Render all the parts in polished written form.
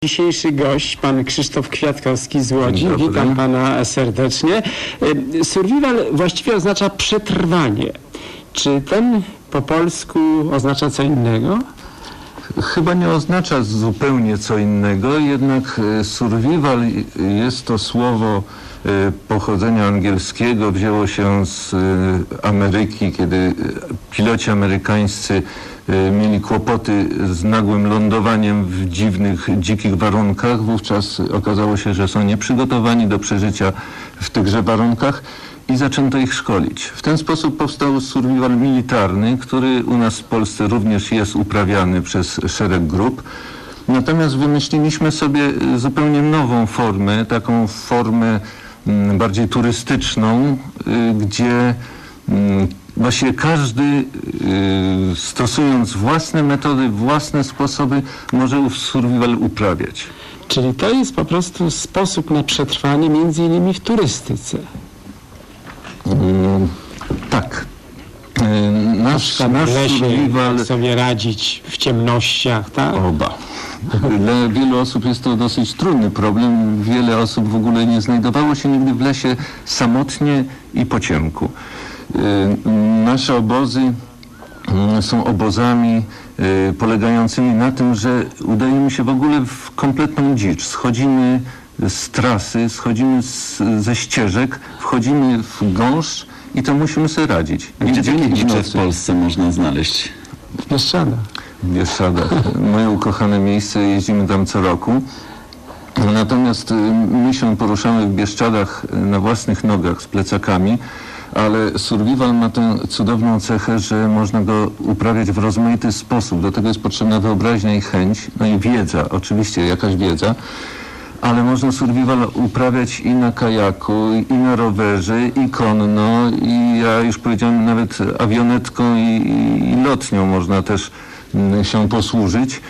Dzisiejszy gość, pan Krzysztof Kwiatkowski z Łodzi. Witam pana serdecznie. Survival właściwie oznacza przetrwanie. Czy ten po polsku oznacza co innego? Chyba nie oznacza zupełnie co innego, jednak survival jest to słowo pochodzenia angielskiego, wzięło się z Ameryki, kiedy piloci amerykańscy mieli kłopoty z nagłym lądowaniem w dziwnych, dzikich warunkach. Wówczas okazało się, że są nieprzygotowani do przeżycia w tychże warunkach i zaczęto ich szkolić. W ten sposób powstał survival militarny, który u nas w Polsce również jest uprawiany przez szereg grup. Natomiast wymyśliliśmy sobie zupełnie nową formę, taką formę bardziej turystyczną, gdzie właściwie każdy, stosując własne metody, własne sposoby, może ów survival uprawiać. Czyli to jest po prostu sposób na przetrwanie, między innymi w turystyce. Tak. Nasz survival... Jak sobie radzić w ciemnościach, tak? Oba. Dla wielu osób jest to dosyć trudny problem. Wiele osób w ogóle nie znajdowało się nigdy w lesie samotnie i po ciemku. Nasze obozy są obozami polegającymi na tym, że udajemy się w ogóle w kompletną dzicz. Schodzimy z trasy, schodzimy ze ścieżek, wchodzimy w gąszcz i to musimy sobie radzić. Gdzie takie dzicze w Polsce można znaleźć? W Bieszczadach. W Bieszczadach. Moje ukochane miejsce, jeździmy tam co roku. Natomiast my się poruszamy w Bieszczadach na własnych nogach z plecakami, ale survival ma tę cudowną cechę, że można go uprawiać w rozmaity sposób. Do tego jest potrzebna wyobraźnia i chęć, no i wiedza, oczywiście jakaś wiedza, ale można survival uprawiać i na kajaku, i na rowerze, i konno, i ja już powiedziałem nawet awionetką i lotnią można też się posłużyć.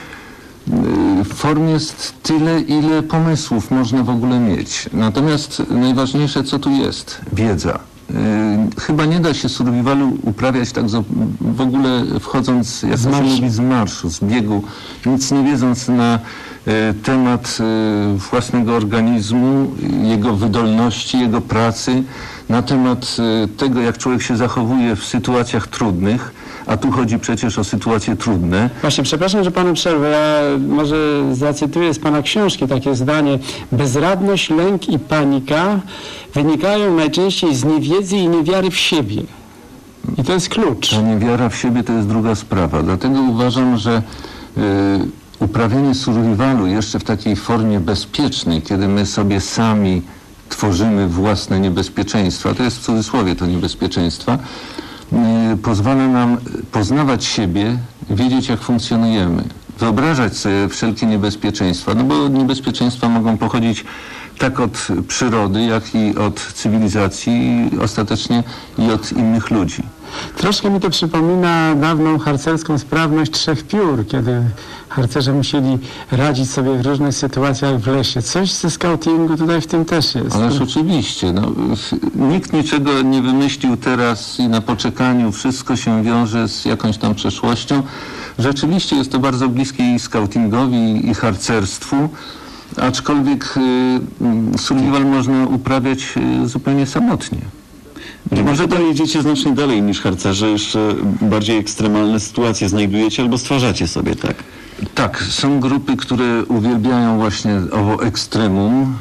Form jest tyle, ile pomysłów można w ogóle mieć. Natomiast najważniejsze, co tu jest? Wiedza. Chyba nie da się survivalu uprawiać tak w ogóle wchodząc, jak to się mówi, z marszu, z biegu, nic nie wiedząc na temat własnego organizmu, jego wydolności, jego pracy, na temat tego, jak człowiek się zachowuje w sytuacjach trudnych, a tu chodzi przecież o sytuacje trudne. Właśnie, przepraszam, że panu przerwę. Ja może zacytuję z pana książki takie zdanie. Bezradność, lęk i panika wynikają najczęściej z niewiedzy i niewiary w siebie. I to jest klucz. Ta niewiara w siebie to jest druga sprawa. Dlatego uważam, że uprawianie survivalu jeszcze w takiej formie bezpiecznej, kiedy my sobie sami tworzymy własne niebezpieczeństwa, to jest w cudzysłowie to niebezpieczeństwa, pozwala nam poznawać siebie, wiedzieć jak funkcjonujemy, wyobrażać sobie wszelkie niebezpieczeństwa, no bo niebezpieczeństwa mogą pochodzić tak od przyrody, jak i od cywilizacji, i ostatecznie i od innych ludzi. Troszkę mi to przypomina dawną harcerską sprawność trzech piór, kiedy harcerze musieli radzić sobie w różnych sytuacjach w lesie. Coś ze skautingu tutaj w tym też jest. Ależ oczywiście. No, nikt niczego nie wymyślił teraz i na poczekaniu. Wszystko się wiąże z jakąś tam przeszłością. Rzeczywiście jest to bardzo bliskie i skautingowi, i harcerstwu. Aczkolwiek survival można uprawiać zupełnie samotnie. Może to idziecie znacznie dalej niż harcerze, jeszcze bardziej ekstremalne sytuacje znajdujecie albo stwarzacie sobie, tak? Tak, są grupy, które uwielbiają właśnie owo ekstremum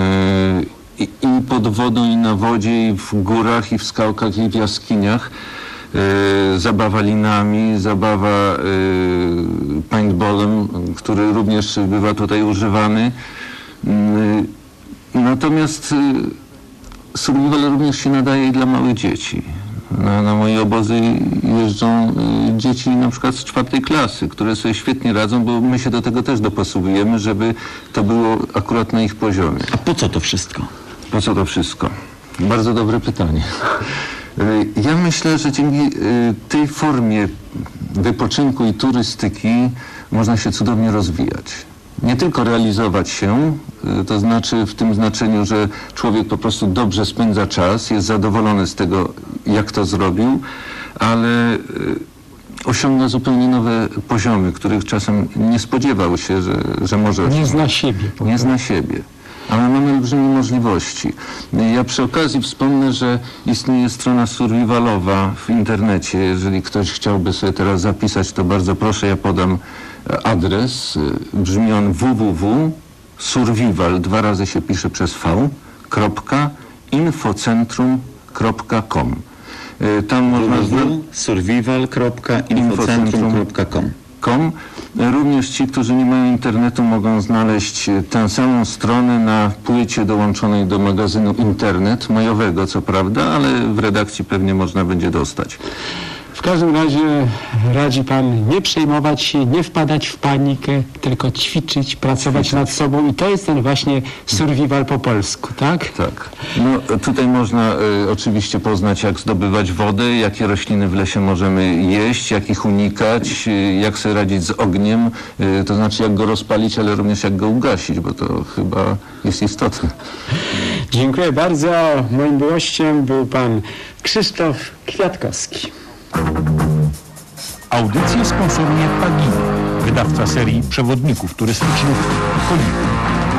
i pod wodą, i na wodzie, i w górach, i w skałkach, i w jaskiniach. Zabawa linami, zabawa paintballem, który również bywa tutaj używany. Natomiast survival również się nadaje i dla małych dzieci. Na moje obozy jeżdżą dzieci na przykład z 4. klasy, które sobie świetnie radzą, bo my się do tego też dopasowujemy, żeby to było akurat na ich poziomie. A po co to wszystko? Po co to wszystko? Bardzo dobre pytanie. Ja myślę, że dzięki tej formie wypoczynku i turystyki można się cudownie rozwijać. Nie tylko realizować się, to znaczy w tym znaczeniu, że człowiek po prostu dobrze spędza czas, jest zadowolony z tego, jak to zrobił, ale osiąga zupełnie nowe poziomy, których czasem nie spodziewał się, że może Nie zna siebie. nie zna siebie. Ale mamy olbrzymie możliwości. Ja przy okazji wspomnę, że istnieje strona survivalowa w internecie. Jeżeli ktoś chciałby sobie teraz zapisać, to bardzo proszę, ja podam adres. Brzmi on www.survival, 2 razy się pisze przez v.infocentrum.com. Tam można survival.infocentrum.com. Również ci, którzy nie mają internetu, mogą znaleźć tę samą stronę na płycie dołączonej do magazynu Internet, majowego co prawda, ale w redakcji pewnie można będzie dostać. W każdym razie radzi pan nie przejmować się, nie wpadać w panikę, tylko ćwiczyć, pracować nad sobą i to jest ten właśnie survival po polsku, tak? Tak. No, tutaj można oczywiście poznać, jak zdobywać wodę, jakie rośliny w lesie możemy jeść, jak ich unikać, jak sobie radzić z ogniem, to znaczy jak go rozpalić, ale również jak go ugasić, bo to chyba jest istotne. Dziękuję bardzo. Moim gościem był pan Krzysztof Kwiatkowski. Audycję sponsoruje Pagini, wydawca serii przewodników turystycznych Kolibry.